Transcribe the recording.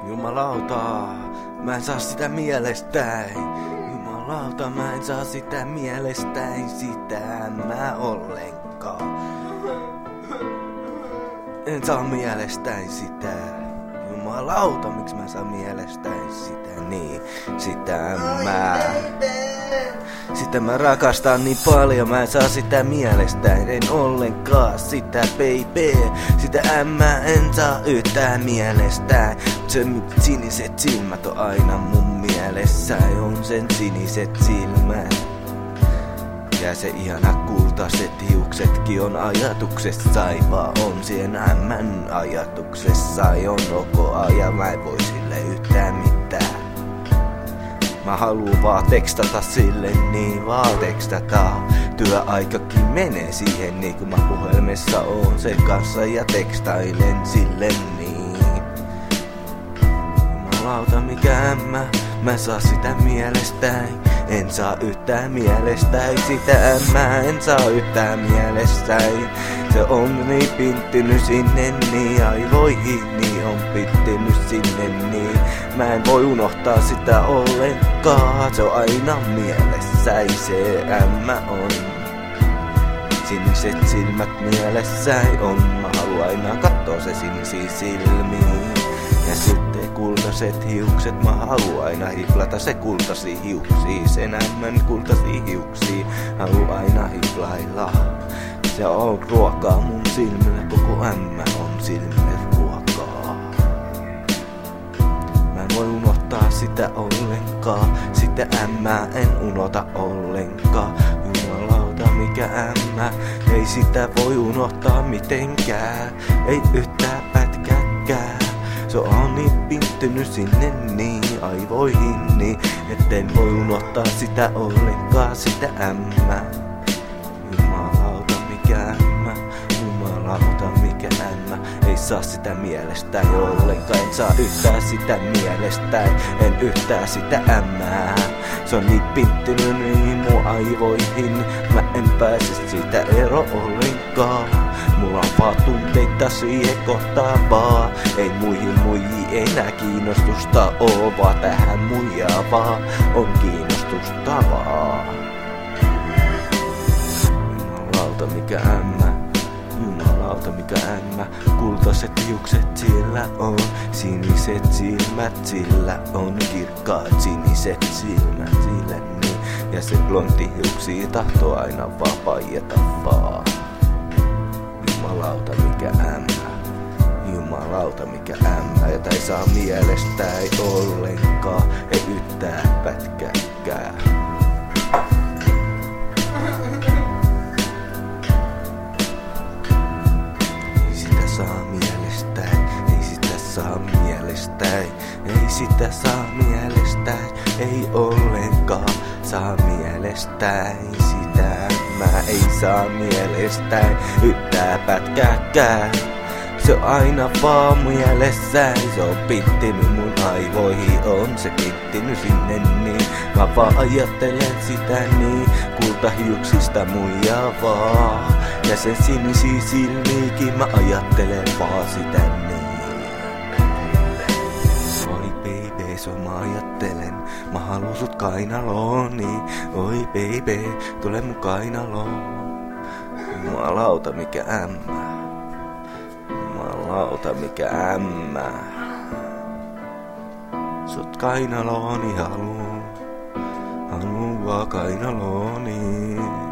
Jumalauta, mä en saa sitä mielestäni. Jumalauta, mä en saa sitä mielestäni, sitä mä ollenkaan. En saa mielestäni sitä. Jumalauta, miksi mä saan mielestäni sitä, niin sitä mä rakastan niin paljon, mä en saa sitä mielestäni, en ollenkaan sitä baby. Sitä mä en saa yhtään mielestäni. Se siniset silmät on aina mun mielessä, on sen siniset silmät. Ja se ihana kultaiset hiuksetkin on ajatuksessa, vaan on siihen ämmän ajatuksessa, on koko ajan, mä en voi sille yhtään mitään. Mä haluun vaan tekstata sille, niin vaan tekstata. Työaikakin menee siihen, niin kun mä puhelimessa oon sen kanssa ja tekstailen sille niin. Jumalauta mikä ämmä, mä saa sitä mielestäni. En saa yhtään mielestäni sitä, mä en saa yhtään mielestäni. Se on niin pinttynyt sinne niin, aivoihin niin on pinttynyt sinne niin. Mä en voi unohtaa sitä ollenkaan, se on aina mielessäni, se ämmä on. Siniset silmät mielessäni on, mä haluan aina kattoo se sinisiin silmiin. Ja sitten kultaiset hiukset, mä haluan aina hiplata se kultaisia hiuksia. Sen ämmän kultaisia hiuksia, haluan aina hiplailla. Se on ruokaa mun silmille, koko ämmä on silmille ruokaa. Mä en voi unohtaa sitä ollenkaan, sitä ämmää en unohta ollenkaan. Jumalauta mikä ämmä, ei sitä voi unohtaa mitenkään, ei yhtään pätkääkään. Se on niin pinttynyt sinne niin, aivoihin niin, etten voi unohtaa sitä ollenkaan, sitä ämmää. Jumalauta mikä ämmä, jumalauta mikä ämmä. Ei saa sitä mielestäni ollenkaan, en saa yhtään sitä mielestäni, en yhtään sitä ämmää. Se on niin pinttynyt niin mun aivoihin, mä en pääse siitä ero ollenkaan. Mulla on vaan tunteita siihen kohtaan vaan. Ei muihin enää kiinnostusta oo, vaan tähän muijaa vaan on kiinnostusta vaan. Jumalauta mikä ämmä, jumalauta mikä ämmä. Kultaiset hiukset sillä on, siniset silmät sillä on, kirkkaat siniset silmät sillä niin. Ja se blondi hiuksia tahtoo aina vaan paijata vaan. Jumalauta mikä ämmä, jumalauta mikä ämmä. Jota ei saa mielestäni ollenkaan, ei yhtään pätkääkään. Ei sitä saa mielestäni, ei sitä saa mielestäni, ei sitä saa mielestäni, ei ollenkaan saa mielestäni sitä. Mä ei saa mielestäni yhtään pätkääkään. Se on aina vaan mielessäni, se on pittinyt mun aivoihin, on se pittinyt sinne niin. Mä vaan ajattelen sitä niin, kultahiuksista muijaa vaan. Ja sen sinisiä silmiikin mä ajattelen vaan sitä niin. Oi baby, se mä ajattelen, mä haluun sut kainalooni. Oi baby, tule mun kainaloon. Jumalauta mikä ämmä, jumalauta mikä ämmä. Sut kainalooni haluun, haluun vaan kainalooni.